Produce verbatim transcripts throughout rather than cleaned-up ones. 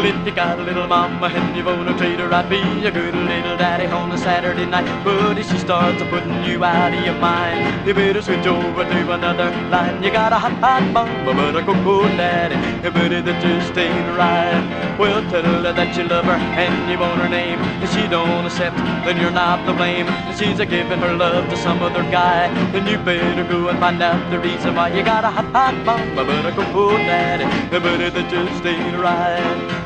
if you got a little mama and you wanna treat her right, be a good little daddy on a Saturday night. But if she starts putting you out of your mind, you better switch over to another line. You got a hot, hot mama, but a cocoa daddy, a buddy that just ain't right. Well, tell her that you love her and you want her name. If she don't accept, then you're not to blame. If she's a giving her love to some other guy, then you better go and find out the reason why. You got a hot, hot mama, but a cocoa daddy, a buddy that just ain't right.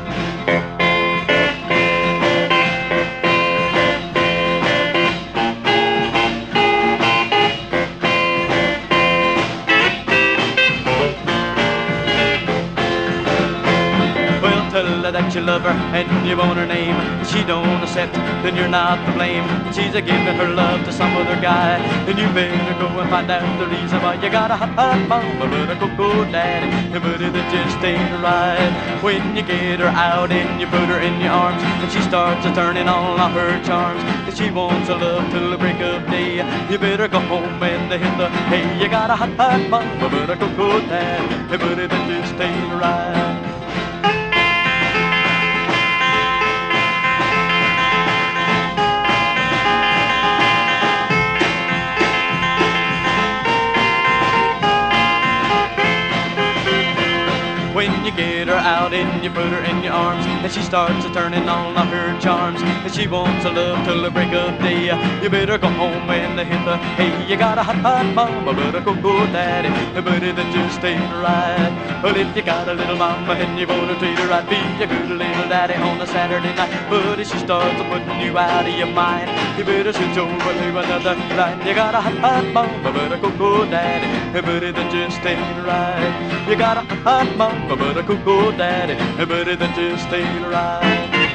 Tell her that you love her and you want her name. If she don't accept, then you're not to blame. If she's a giving her love to some other guy, then you better go and find out the reason why. You got a hot, hot mama, but a cocoa daddy, a buddy that just ain't right. When you get her out and you put her in your arms, and she starts a turning on all her charms, if she wants a love till the break of day, you better go home and hit the hay. You got a hot, hot mama, but a cocoa daddy, a buddy that just ain't right. When you get her out and you put her in your arms, and she starts a turning on all her charms, and she wants a love till the break of day, you better go home and hit the hay. You got a hot, hot mama, but a cocoa daddy, a buddy that just ain't right. Well, if you got a little mama and you wanna treat her right, be a good little daddy on a Saturday night. But if she starts putting you out of your mind, you better switch over to another line. You got a hot, hot mama, but a cocoa daddy, a buddy that just ain't right. You got a hot mama, but a cocoa daddy, a buddy that just ain't right.